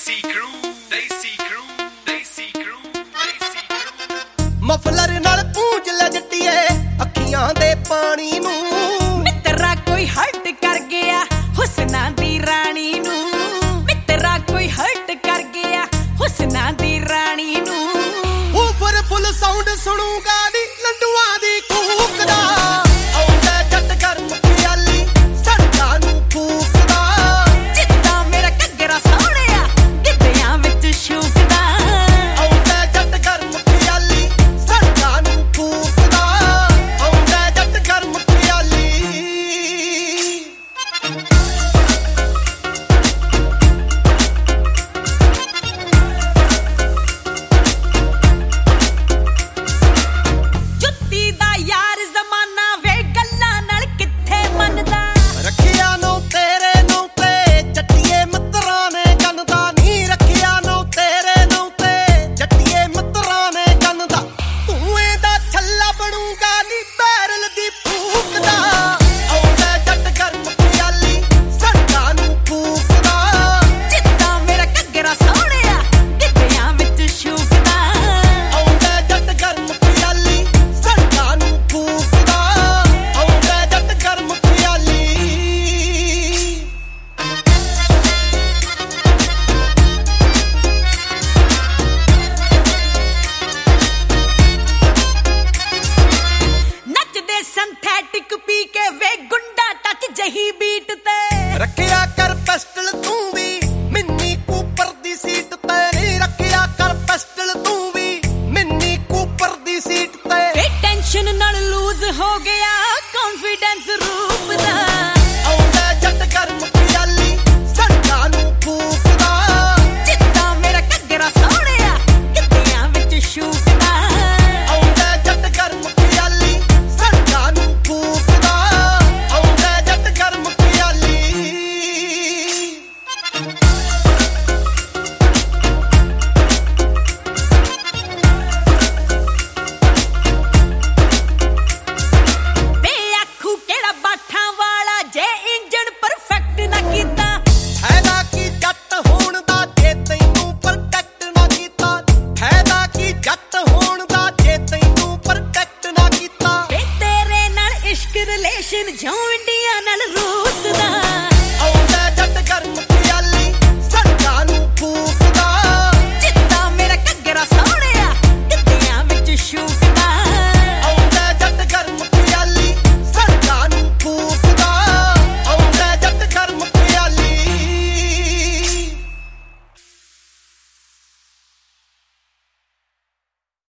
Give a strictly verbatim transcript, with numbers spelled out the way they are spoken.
Desi crew, Desi crew, Desi crew, Desi crew. Muffler ਨਾਲ ਪੂੰਝ ਲੈ ਜੱਟੀਏ ਅੱਖੀਆਂ ਦੇ ਪਾਣੀ ਨੂੰ। ਮਿੱਤਰਾ ਕੋਈ ਹਰਟ ਕਰ ਗਿਆ ਹੁਸਨਾ ਦੀ ਰਾਣੀ ਨੂੰ। ਮਿੱਤਰਾ ਕੋਈ ਹਰਟ ਕਰ ਗਿਆ ਹੁਸਨਾ ਦੀ ਰਾਣੀ ਨੂੰ। ਉਪਰ ਫੁੱਲ ਸਾਊਂਡ ਸੁਣੂਗਾ ਨੀ ਲੰਡੂਆਂ ਦੀ ਕੂਕ ਦਾ। ਆਉਂਦਾ ਜੱਟ ਗਰਮ ਖਿਆਲੀ ਸੜਕਾਂ ਨੂੰ ਫੂਕਦਾ। ਜਿੱਦਾਂ ਮੇਰਾ ਘੱਗਰਾ ਸੋਹਣਿਆ ਗਿੱਧਿਆਂ ਵਿੱਚ ਸ਼ੂਕਦਾ। ਆਉਂਦਾ ਜੱਟ ਗਰਮ ਖਿਆਲੀ ਸੜਕਾਂ ਨੂੰ ਫੂਕਦਾ। ਆਉਂਦਾ ਜੱਟ ਗਰਮ ਖਿਆਲੀ। ਜੁੱਤੀ ਦਾ ਯਾਰ ਜ਼ਮਾਨਾ ਵੇ ਗੱਲਾਂ ਨਾਲ ਕਿੱਥੇ ਮੰਨਦਾ। ਰੱਖਿਆ ਨੂੰ ਤੇਰੇ ਨੂੰ ਤੇ ਜੱਟੀਏ ਮਿੱਤਰਾਂ ਨੇ ਗੰਨਦਾ ਨੀ। ਰੱਖਿਆ ਨੂੰ ਤੇਰੇ ਨੂੰ ਤੇ ਜੱਟੀਏ ਮਿੱਤਰਾਂ ਨੇ ਗੰਨਦਾ। ਤੂੰ ਇਹਦਾ ਛੱਲਾ ਬਣੂਗਾ ਨੀ ਬੈਰਲ ਦੀ ਫੂਕ ਦਾ। ਆਉਂਦਾ ਜੱਟ ਗਰਮ ਖਿਆਲੀ ਸੜਕਾਂ ਨੂੰ ਫੂਕਦਾ। ਜਿੱਦਾਂ ਮੇਰਾ ਘੱਗਰਾ ਸੋਹਣਿਆ ਗਿੱਧਿਆਂ ਵਿੱਚ ਸ਼ੂਕਦਾ। ਆਉਂਦਾ ਜੱਟ ਗਰਮ ਖਿਆਲੀ ਸੜਕਾਂ ਨੂੰ ਫੂਕਦਾ। ਆਉਂਦਾ ਜੱਟ ਗਰਮ ਖਿਆਲੀ। ਨੱਚਦੇ ਸਿੰਥੈਟਿਕ ਪੀ ਕੇ ਵੇ ਗੁੰਡਾ ਟੱਚ ਜਹੀ ਬੀਟ ਤੇ। ਰੱਖਿਆ ਕਰ ਪਿਸਟਲ ਤੂੰ ਵੀ ਮਿੰਨੀ ਕੂਪਰ ਦੀ ਸੀਟ ਤੇ ਨੀ। ਰੱਖਿਆ ਕਰ ਪਿਸਟਲ ਤੂੰ ਵੀ ਮਿੰਨੀ ਕੂਪਰ ਦੀ ਸੀਟ ਤੇ। ਵੇ ਟੈਨਸ਼ਨ ਨਾਲ ਲੂਜ਼ ਹੋ ਗਿਆ ਕੌਨਫੀਡੈਂਸ ਰੂਪ ਦਾ। ਆਉਂਦਾ ਜੱਟ ਗਰਮ ਖਿਆਲੀ ਸੜਕਾਂ ਨੂੰ ਫੂਕਦਾ। ਜਿੱਦਾਂ ਮੇਰਾ ਘੱਗਰਾ ਸੋਹਣਿਆ ਗਿੱਧਿਆਂ ਵਿੱਚ ਸ਼ੂਕਦਾ। ਆਉਂਦਾ ਜੱਟ ਗਰਮ ਖਿਆਲੀ ਸੜਕਾਂ ਨੂੰ ਫੂਕਦਾ। ਆਉਂਦਾ ਜੱਟ ਗਰਮ ਖਿਆਲੀ। ਵੇ ਆਖੂ ਕਿਹੜਾ ਬਾਠਾਂ ਵਾਲਾ ਜੇ ਇੰਜਣ ਪਰਫੈਕਟ ਨਾ ਕੀਤਾ। ਫਾਇਦਾ ਕੀ ਜੱਟ ਹੋਣ ਦਾ ਜੇ ਤੈਨੂੰ ਪ੍ਰੋਟੈਕਟ ਨਾ ਕੀਤਾ। ਫਾਇਦਾ ਕੀ ਜੱਟ ਹੋਣ ਦਾ ਜੇ ਤੈਨੂੰ ਪ੍ਰੋਟੈਕਟ ਨਾ ਕੀਤਾ। ਵੇ ਤੇਰੇ ਨਾਲ ਇਸ਼ਕ ਰਿਲੇਸ਼ਨ ਜੋ ਇੰਡੀਆ ਨਾਲ ਰੂਸ ਦਾ।